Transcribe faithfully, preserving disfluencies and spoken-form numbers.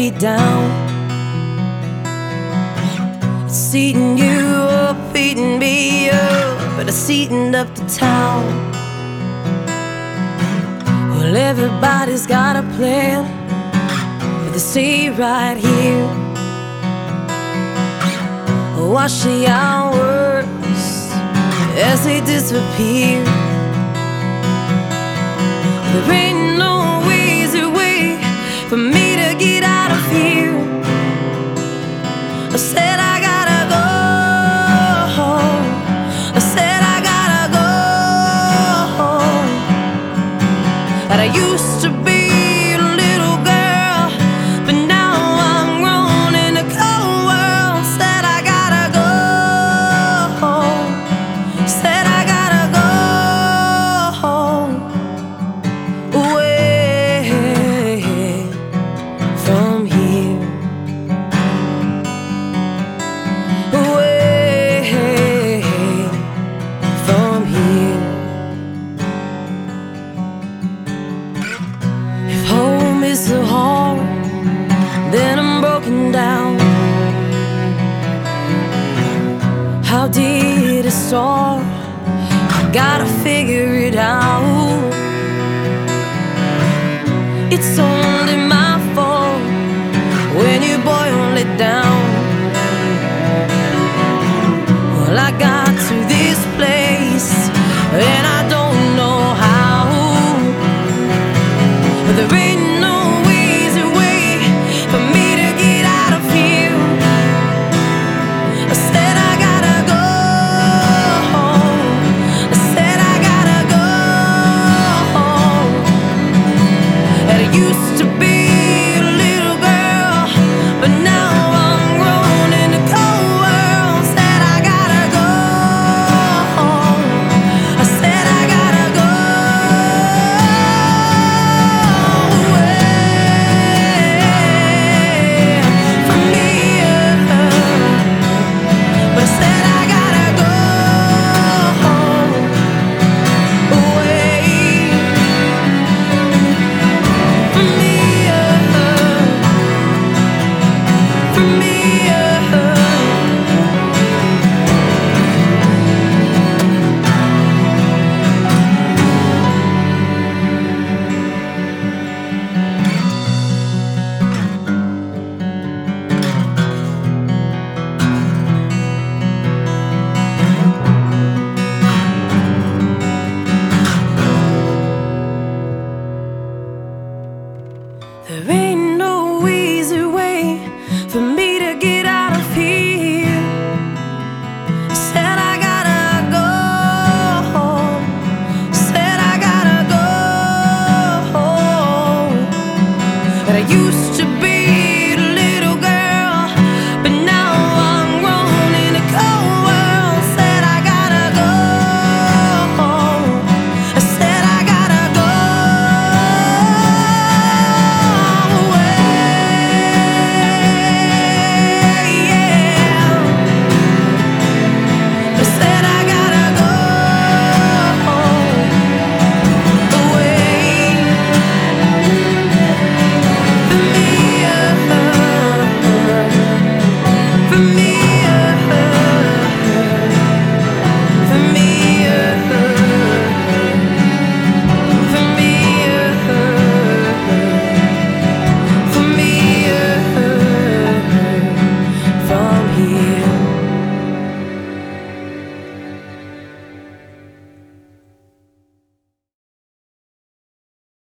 me down. It's eating you up, eating me up, but it's eating up the town. Well, everybody's got a plan, but they stay right here. Watch the hours as they disappear. There ain't no easy way for me to get out of here. I said I gotta go. I said I gotta go. That I used to be a little girl, but now I'm grown in a cold world. Said I gotta go. Said I gotta go away from here. Away from here. If home is so hard, then I'm broken down. How did it start? I gotta figure it out. It's only my fault when you boil it down. Well, I got to this place and I don't know how, but there ain't